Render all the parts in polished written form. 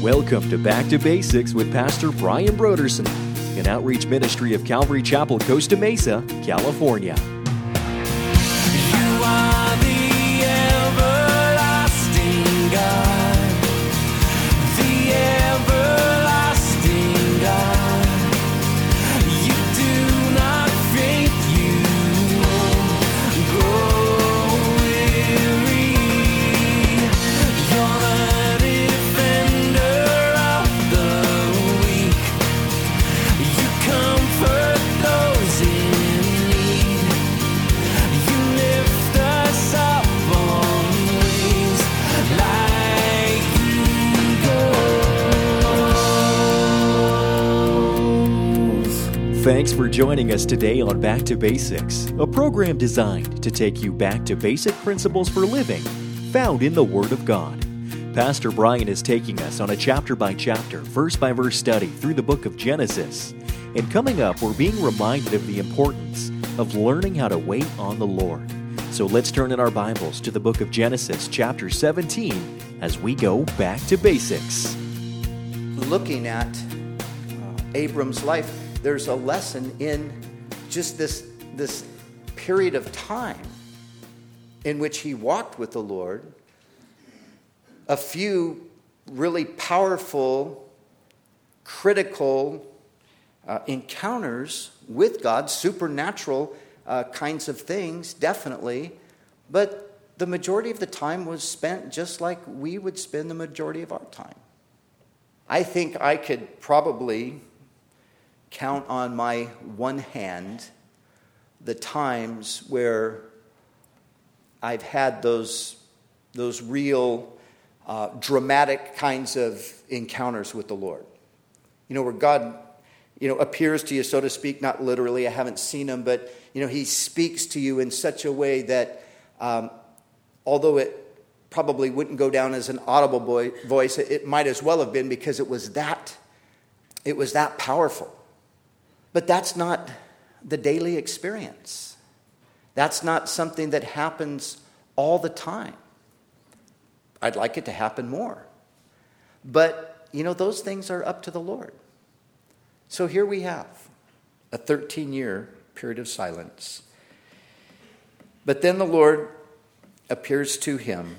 Welcome to Back to Basics with Pastor Brian Broderson, an outreach ministry of Calvary Chapel, Costa Mesa, California. You are the everlasting God, the everlasting God. You do not faint, you won't grow weary. You're the defender of the weak. You comfort those in need. You lift us up on wings like eagles. Thanks for joining us today on Back to Basics, a program designed to take you back to basic principles for living found in the Word of God. Pastor Brian is taking us on a chapter-by-chapter, verse-by-verse study through the book of Genesis. And coming up, we're being reminded of the importance of learning how to wait on the Lord. So let's turn in our Bibles to the book of Genesis, chapter 17, as we go back to basics. Looking at Abram's life, there's a lesson in just this period of time in which he walked with the Lord. A few really powerful, critical encounters with God, supernatural kinds of things, definitely. But the majority of the time was spent just like we would spend the majority of our time. I think I could probably count on my one hand the times where I've had those real dramatic kinds of encounters with the Lord. Where God, appears to you, so to speak, not literally, I haven't seen him, but, he speaks to you in such a way that although it probably wouldn't go down as an audible voice, it might as well have been because it was that powerful. But that's not the daily experience. That's not something that happens all the time. I'd like it to happen more. But, those things are up to the Lord. So here we have a 13-year period of silence. But then the Lord appears to him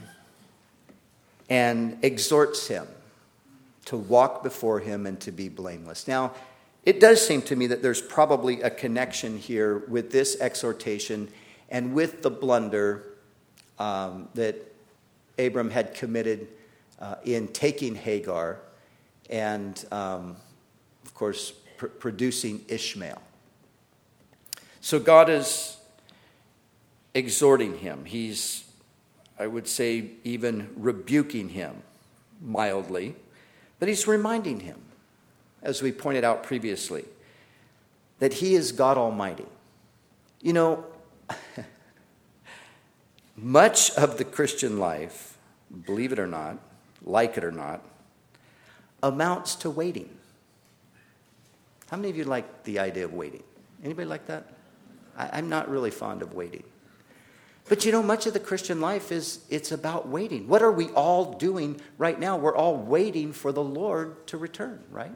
and exhorts him to walk before him and to be blameless. Now, it does seem to me that there's probably a connection here with this exhortation and with the blunder that Abram had committed in taking Hagar and, of course, producing Ishmael. So God is exhorting him. He's, I would say, even rebuking him mildly, but he's reminding him, as we pointed out previously, that he is God Almighty. Much of the Christian life, believe it or not, like it or not, amounts to waiting. How many of you like the idea of waiting? Anybody like that? I'm not really fond of waiting. But much of the Christian life it's about waiting. What are we all doing right now? We're all waiting for the Lord to return, right?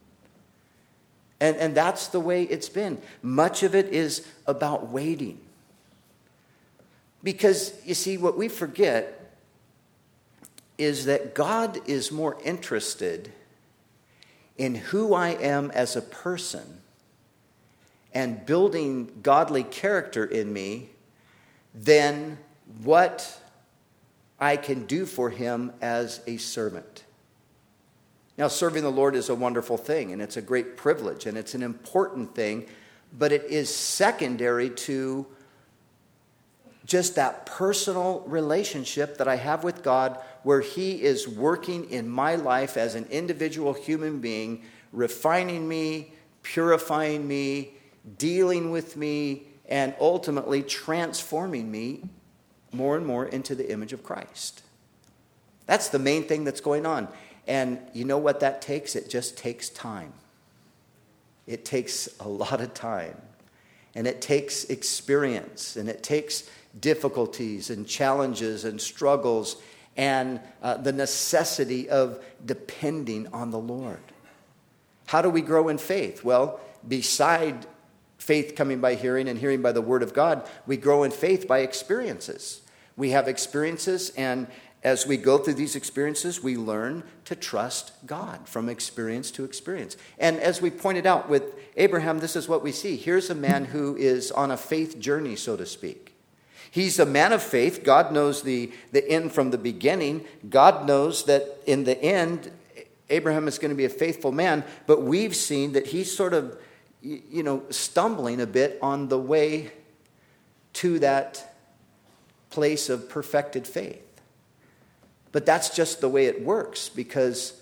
And that's the way it's been. Much of it is about waiting. Because, you see, what we forget is that God is more interested in who I am as a person and building godly character in me than what I can do for him as a servant. Now, serving the Lord is a wonderful thing, and it's a great privilege, and it's an important thing, but it is secondary to just that personal relationship that I have with God, where he is working in my life as an individual human being, refining me, purifying me, dealing with me, and ultimately transforming me more and more into the image of Christ. That's the main thing that's going on. And you know what that takes? It just takes time. It takes a lot of time. And it takes experience. And it takes difficulties and challenges and struggles and the necessity of depending on the Lord. How do we grow in faith? Well, beside faith coming by hearing and hearing by the Word of God, we grow in faith by experiences. We have experiences, and as we go through these experiences, we learn to trust God from experience to experience. And as we pointed out with Abraham, this is what we see. Here's a man who is on a faith journey, so to speak. He's a man of faith. God knows the end from the beginning. God knows that in the end, Abraham is going to be a faithful man. But we've seen that he's sort of, stumbling a bit on the way to that place of perfected faith. But that's just the way it works because,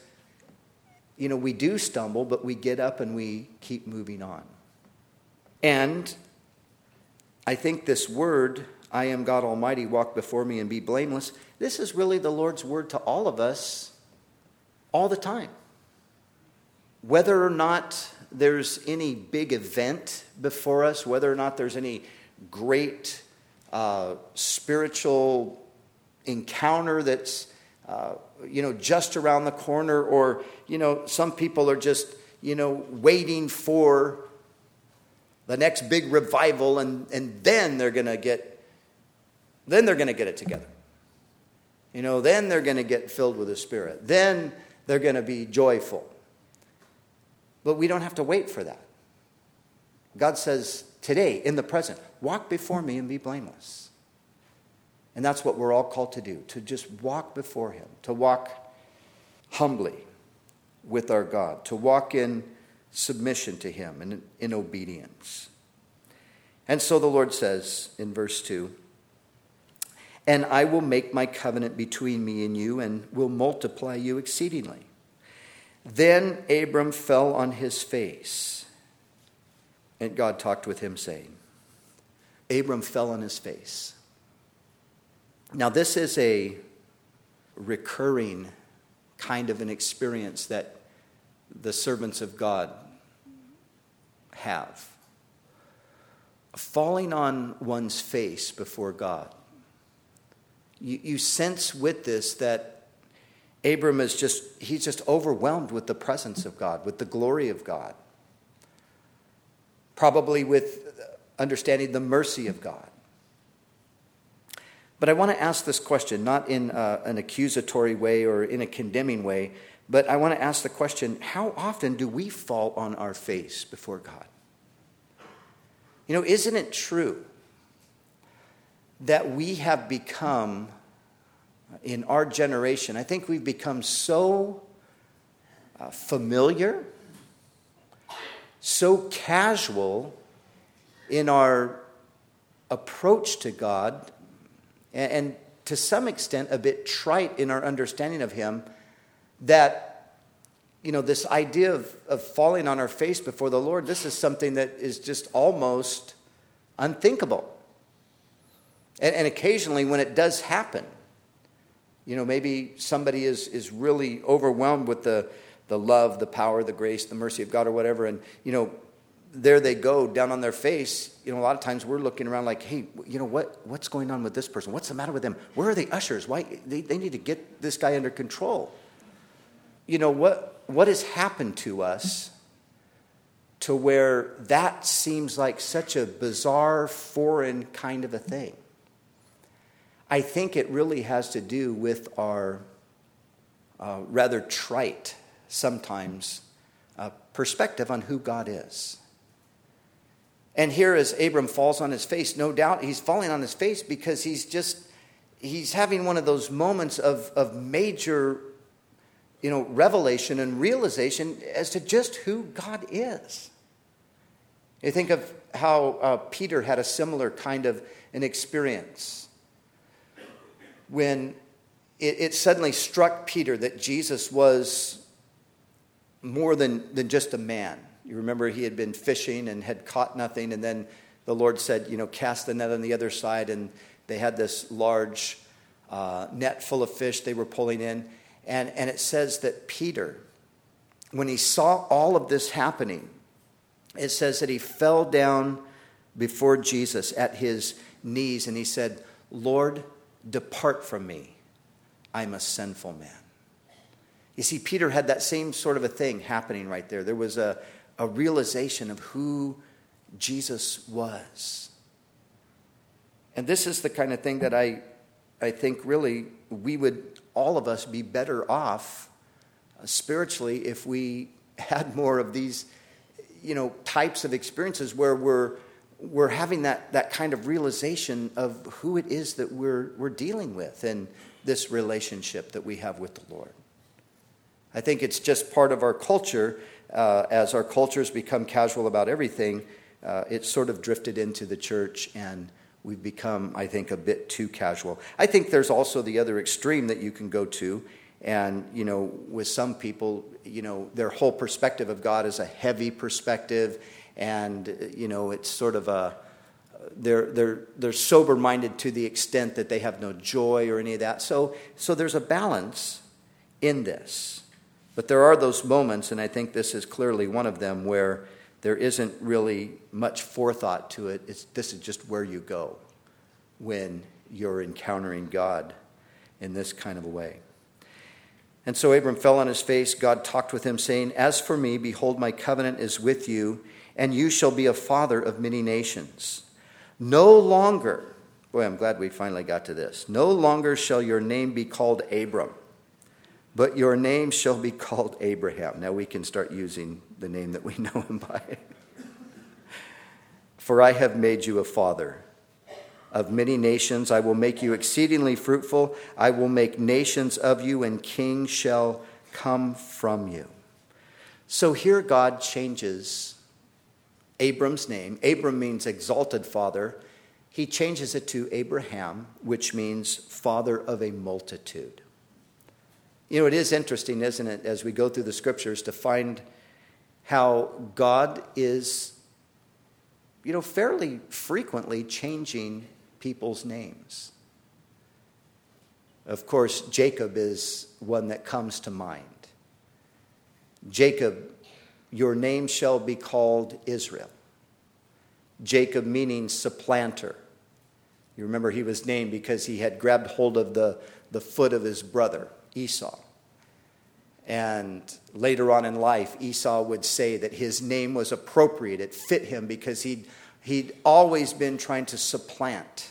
we do stumble, but we get up and we keep moving on. And I think this word, I am God Almighty, walk before me and be blameless, this is really the Lord's word to all of us all the time. Whether or not there's any big event before us, whether or not there's any great spiritual encounter that's just around the corner, or some people are just waiting for the next big revival, and then they're going to get it together. Then they're going to get filled with the Spirit. Then they're going to be joyful. But we don't have to wait for that. God says, today, in the present, walk before me and be blameless. And that's what we're all called to do, to just walk before him, to walk humbly with our God, to walk in submission to him and in obedience. And so the Lord says in verse 2, and I will make my covenant between me and you and will multiply you exceedingly. Then Abram fell on his face, and God talked with him, saying, Abram fell on his face. Now, this is a recurring kind of an experience that the servants of God have. Falling on one's face before God. You sense with this that Abram is he's just overwhelmed with the presence of God, with the glory of God. Probably with understanding the mercy of God. But I want to ask this question, not in an accusatory way or in a condemning way, but I want to ask the question, how often do we fall on our face before God? Isn't it true that we have become, in our generation, I think we've become so familiar, so casual in our approach to God, and to some extent a bit trite in our understanding of him, that this idea of falling on our face before the Lord, this is something that is just almost unthinkable. And occasionally when it does happen, maybe somebody is really overwhelmed with the love, the power, the grace, the mercy of God or whatever, and there they go down on their face. A lot of times we're looking around like, hey, what's going on with this person? What's the matter with them? Where are the ushers? Why they need to get this guy under control. What has happened to us to where that seems like such a bizarre, foreign kind of a thing? I think it really has to do with our rather trite, sometimes, perspective on who God is. And here as Abram falls on his face, no doubt he's falling on his face because he's having one of those moments of major, revelation and realization as to just who God is. You think of how Peter had a similar kind of an experience when it suddenly struck Peter that Jesus was more than just a man. You remember he had been fishing and had caught nothing, and then the Lord said, cast the net on the other side, and they had this large net full of fish they were pulling in. And it says that Peter, when he saw all of this happening, it says that he fell down before Jesus at his knees, and he said, Lord, depart from me. I'm a sinful man. You see, Peter had that same sort of a thing happening right there. There was a realization of who Jesus was. And this is the kind of thing that I think really we would, all of us, be better off spiritually if we had more of these, types of experiences where we're having that kind of realization of who it is that we're dealing with in this relationship that we have with the Lord. I think it's just part of our culture. As our cultures become casual about everything, it's sort of drifted into the church, and we've become, I think, a bit too casual. I think there's also the other extreme that you can go to, and, with some people, their whole perspective of God is a heavy perspective, and, it's sort of they're sober-minded to the extent that they have no joy or any of that. So there's a balance in this. But there are those moments, and I think this is clearly one of them, where there isn't really much forethought to it. This is just where you go when you're encountering God in this kind of a way. And so Abram fell on his face. God talked with him, saying, "As for me, behold, my covenant is with you, and you shall be a father of many nations. No longer," boy, I'm glad we finally got to this, "no longer shall your name be called Abram, but your name shall be called Abraham." Now we can start using the name that we know him by. "For I have made you a father of many nations. I will make you exceedingly fruitful. I will make nations of you, and kings shall come from you." So here God changes Abram's name. Abram means exalted father. He changes it to Abraham, which means father of a multitude. It is interesting, isn't it, as we go through the scriptures, to find how God is, fairly frequently changing people's names. Of course, Jacob is one that comes to mind. Jacob, your name shall be called Israel. Jacob meaning supplanter. You remember he was named because he had grabbed hold of the foot of his brother, Esau. And later on in life, Esau would say that his name was appropriate. It fit him because he'd always been trying to supplant.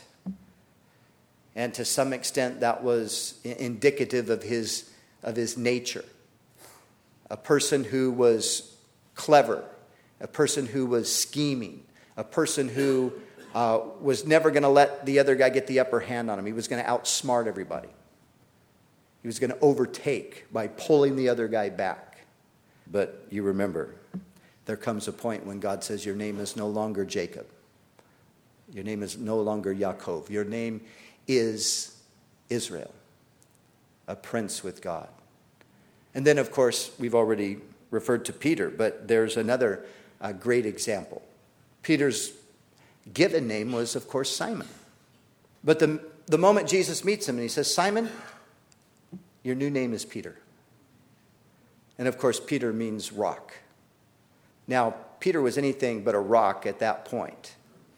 And to some extent, that was indicative of his nature. A person who was clever, a person who was scheming, a person who was never going to let the other guy get the upper hand on him. He was going to outsmart everybody. He was going to overtake by pulling the other guy back. But you remember, there comes a point when God says, your name is no longer Jacob. Your name is no longer Yaakov. Your name is Israel, a prince with God. And then, of course, we've already referred to Peter, but there's another great example. Peter's given name was, of course, Simon. But the moment Jesus meets him and he says, "Simon, your new name is Peter." And of course, Peter means rock. Now, Peter was anything but a rock at that point.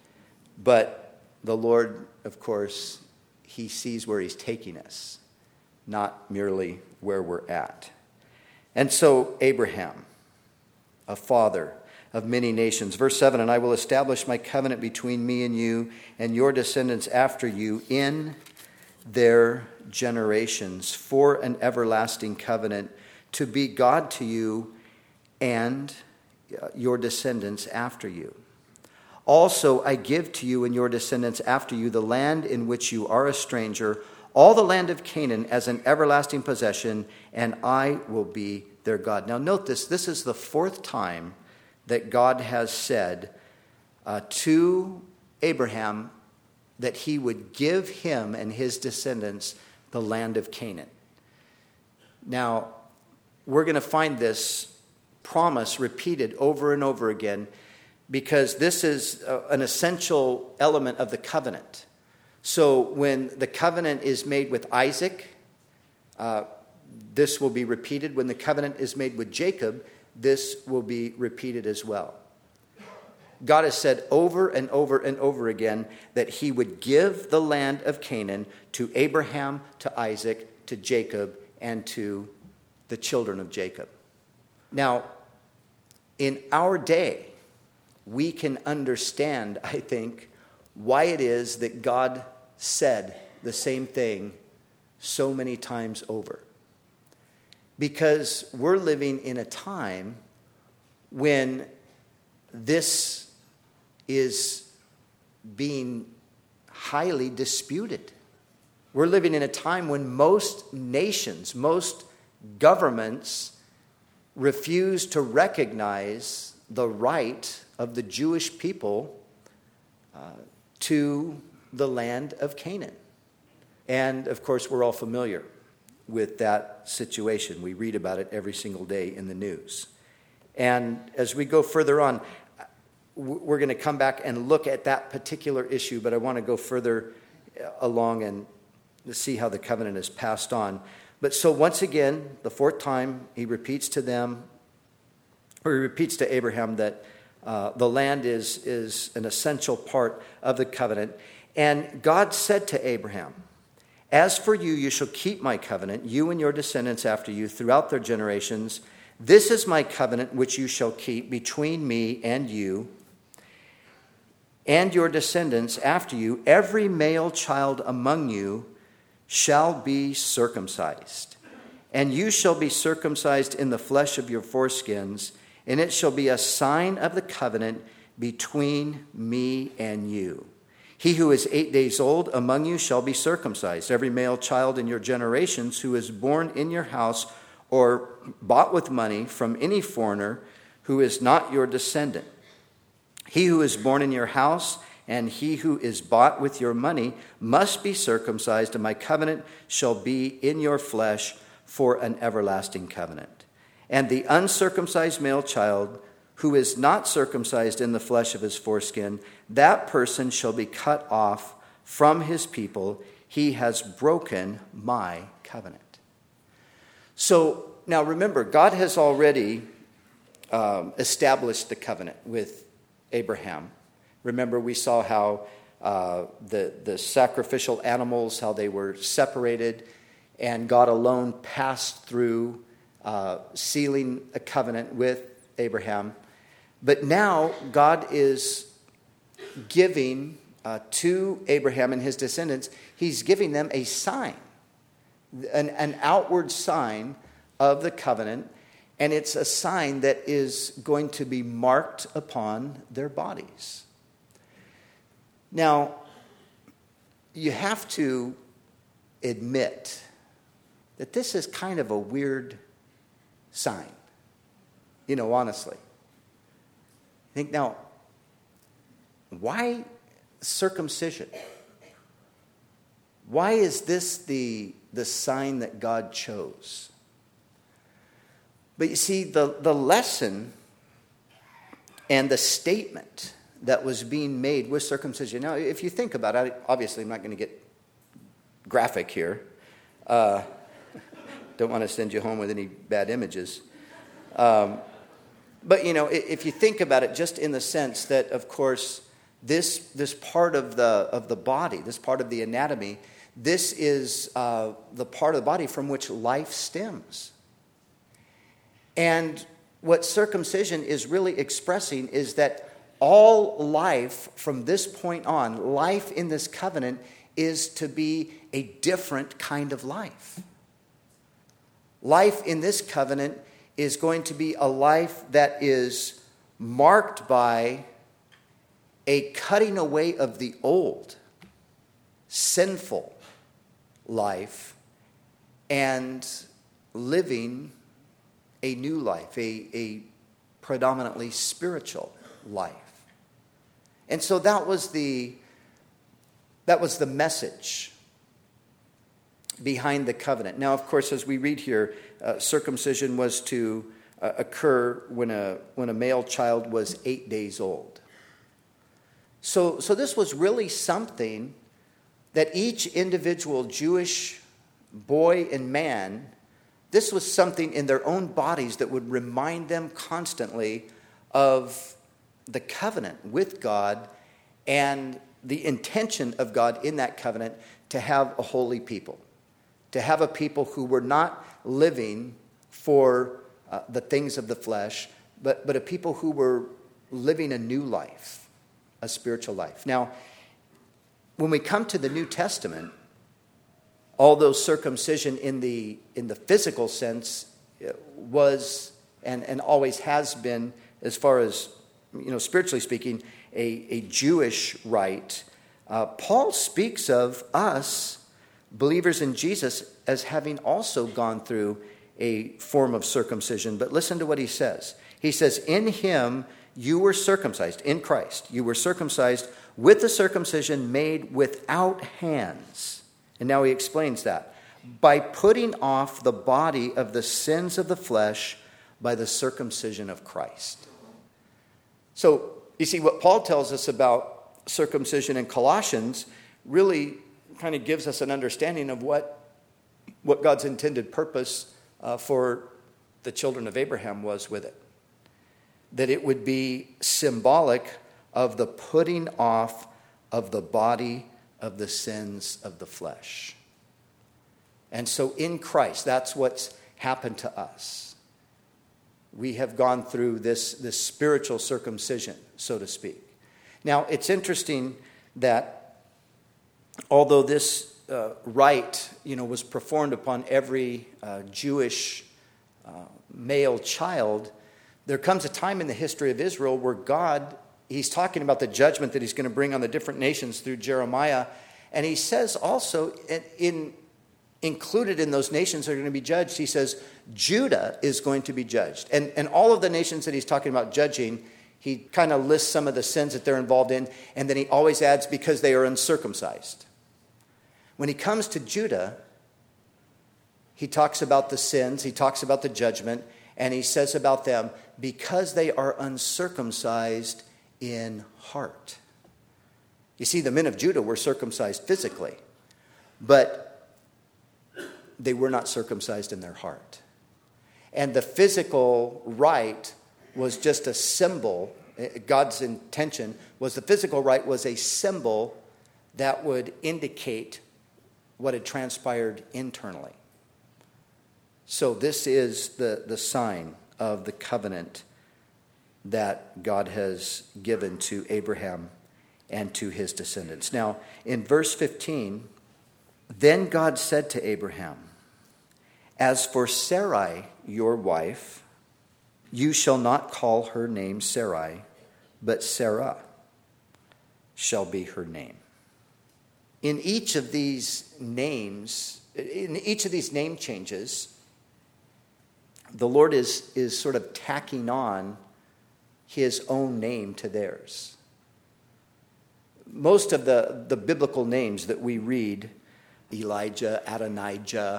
But the Lord, of course, he sees where he's taking us, not merely where we're at. And so, Abraham, a father of many nations. Verse 7, "And I will establish my covenant between me and you and your descendants after you in their generations for an everlasting covenant, to be God to you and your descendants after you. Also I give to you and your descendants after you the land in which you are a stranger, all the land of Canaan as an everlasting possession, and I will be their God." Now note this. This is the fourth time that God has said to Abraham that he would give him and his descendants the land of Canaan. Now, we're going to find this promise repeated over and over again because this is an essential element of the covenant. So when the covenant is made with Isaac, this will be repeated. When the covenant is made with Jacob, this will be repeated as well. God has said over and over and over again that he would give the land of Canaan to Abraham, to Isaac, to Jacob and to the children of Jacob. Now, in our day, we can understand, I think, why it is that God said the same thing so many times over. Because we're living in a time when this is being highly disputed. We're living in a time when most nations, most governments refuse to recognize the right of the Jewish people to the land of Canaan. And, of course, we're all familiar with that situation. We read about it every single day in the news. And as we go further on, we're going to come back and look at that particular issue, but I want to go further along and see how the covenant is passed on. But so once again, the fourth time, he repeats to Abraham that the land is an essential part of the covenant. And God said to Abraham, "As for you, you shall keep my covenant, you and your descendants after you, throughout their generations. This is my covenant which you shall keep between me and you and your descendants after you. Every male child among you shall be circumcised, and you shall be circumcised in the flesh of your foreskins, and it shall be a sign of the covenant between me and you. He who is 8 days old among you shall be circumcised. Every male child in your generations who is born in your house or bought with money from any foreigner who is not your descendant. He who is born in your house and he who is bought with your money must be circumcised, and my covenant shall be in your flesh for an everlasting covenant. And the uncircumcised male child who is not circumcised in the flesh of his foreskin, that person shall be cut off from his people. He has broken my covenant." So now remember, God has already established the covenant with Abraham. Remember, we saw how the sacrificial animals, how they were separated, and God alone passed through sealing a covenant with Abraham. But now God is giving to Abraham and his descendants, he's giving them a sign, an outward sign of the covenant, and it's a sign that is going to be marked upon their bodies. Now, you have to admit that this is kind of a weird sign, honestly. I think, now, why circumcision? Why is this the sign that God chose? But you see, the lesson and the statement that was being made with circumcision. Now, if you think about it, obviously I'm not going to get graphic here. Don't want to send you home with any bad images. But, if you think about it just in the sense that, of course, this part of the body, this part of the anatomy, this is the part of the body from which life stems. And what circumcision is really expressing is that all life from this point on, life in this covenant, is to be a different kind of life. Life in this covenant is going to be a life that is marked by a cutting away of the old, sinful life and living a new life, a predominantly spiritual life. And so that was the message behind the covenant. Now, of course, as we read here, circumcision was to occur when a male child was 8 days old. So this was really something that each individual Jewish boy and man, this was something in their own bodies that would remind them constantly of the covenant with God and the intention of God in that covenant to have a holy people, to have a people who were not living for the things of the flesh, but a people who were living a new life, a spiritual life. Now, when we come to the New Testament, although circumcision in the physical sense was and always has been, as far as spiritually speaking, a Jewish rite, Paul speaks of us, believers in Jesus, as having also gone through a form of circumcision. But listen to what he says. He says, in him you were circumcised, in Christ. You were circumcised with the circumcision made without hands. And now he explains that. By putting off the body of the sins of the flesh by the circumcision of Christ. So, you see, what Paul tells us about circumcision in Colossians really kind of gives us an understanding of what God's intended purpose for the children of Abraham was with it. That it would be symbolic of the putting off of the body of the sins of the flesh. And so in Christ, that's what's happened to us. We have gone through this spiritual circumcision, so to speak. Now, it's interesting that although this rite, was performed upon every Jewish male child, there comes a time in the history of Israel where God, he's talking about the judgment that he's going to bring on the different nations through Jeremiah. And he says also, included in those nations that are going to be judged, he says, Judah is going to be judged. And all of the nations that he's talking about judging, he kind of lists some of the sins that they're involved in, and then he always adds, because they are uncircumcised. When he comes to Judah, he talks about the sins, he talks about the judgment, and he says about them, because they are uncircumcised in heart. You see, the men of Judah were circumcised physically, but they were not circumcised in their heart. And the physical rite was just a symbol. God's intention was the physical rite was a symbol that would indicate what had transpired internally. So this is the sign of the covenant that God has given to Abraham and to his descendants. Now, in verse 15, then God said to Abraham, as for Sarai, your wife, you shall not call her name Sarai, but Sarah shall be her name. In each of these names, in each of these name changes, the Lord is sort of tacking on his own name to theirs. Most of the biblical names that we read, Elijah, Adonijah,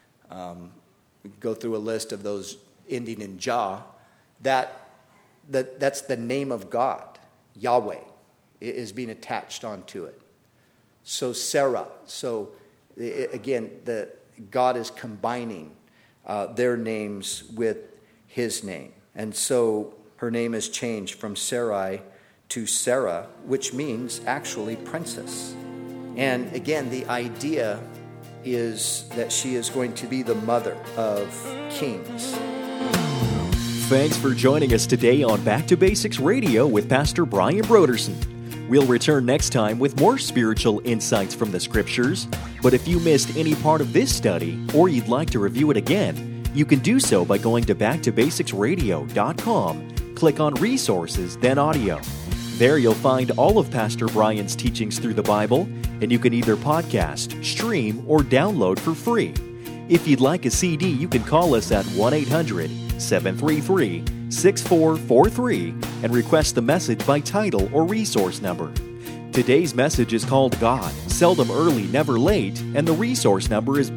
go through a list of those ending in Jah, that's the name of God. Yahweh is being attached onto it. So Sarah, again, God is combining their names with his name. And so her name is changed from Sarai to Sarah, which means actually princess. And again, the idea is that she is going to be the mother of kings. Thanks for joining us today on Back to Basics Radio with Pastor Brian Broderson. We'll return next time with more spiritual insights from the Scriptures. But if you missed any part of this study or you'd like to review it again, you can do so by going to backtobasicsradio.com, click on Resources, then Audio. There you'll find all of Pastor Brian's teachings through the Bible, and you can either podcast, stream, or download for free. If you'd like a CD, you can call us at 1-800-733-6443 and request the message by title or resource number. Today's message is called God, Seldom Early, Never Late, and the resource number is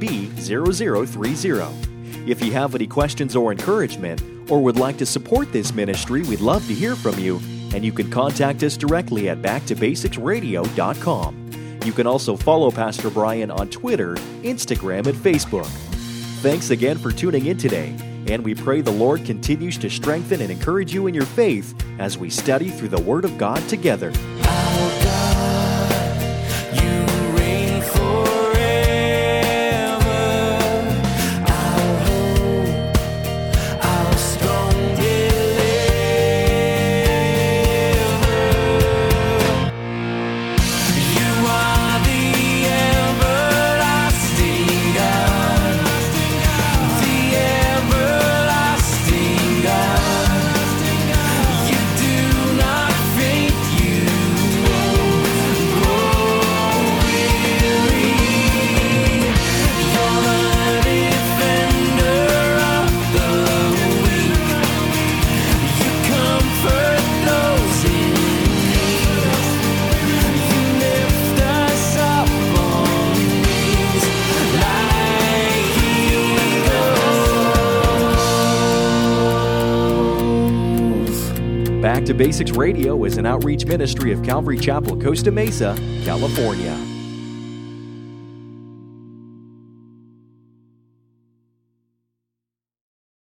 B0030. If you have any questions or encouragement, or would like to support this ministry, we'd love to hear from you, and you can contact us directly at backtobasicsradio.com. You can also follow Pastor Brian on Twitter, Instagram, and Facebook. Thanks again for tuning in today, and we pray the Lord continues to strengthen and encourage you in your faith as we study through the Word of God together. Our God, you reign forever. Back to Basics Radio is an outreach ministry of Calvary Chapel, Costa Mesa, California.